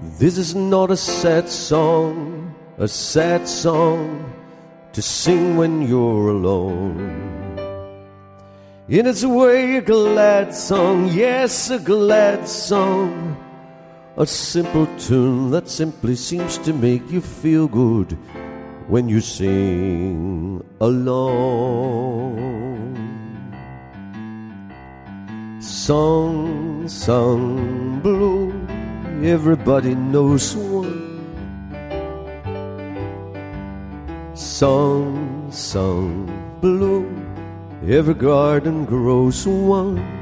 This is not a sad song to sing when you're alone. In its way, a glad song, yes, a glad song, a simple tune that simply seems to make you feel good when you sing along. Song sung blue, everybody knows one. Song sung blue, every garden grows one.